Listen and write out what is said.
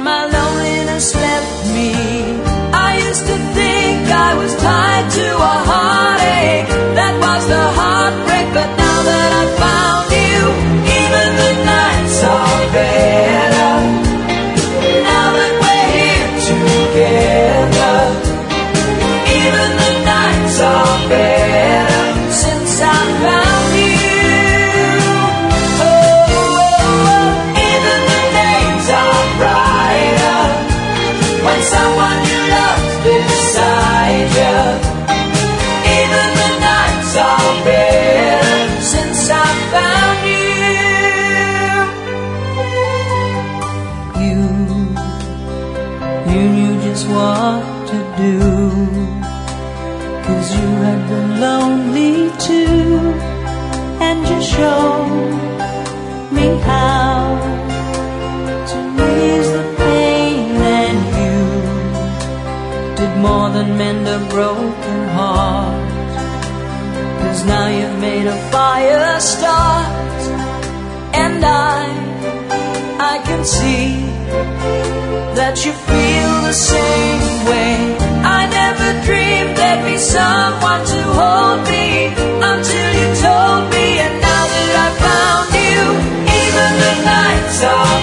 my loneliness left me. I used to think I was tied to a heartache. That was the heartbreak, but now that I found you, even the nights are better. Now that we're here together, even the nights are better since I found you. Oh, oh, oh. Even the days are brighter when someone you love's beside you. Even the nights are better since I found you. You knew just what to do, 'cause you had been lonely too, and you showed me how to ease the pain, and you did more than mend a broken heart. 'Cause now you've made a fire start, and I can see that you feel the same way. I never dreamed there'd be someone to hold me until you told me, and now that I found you, even the nights are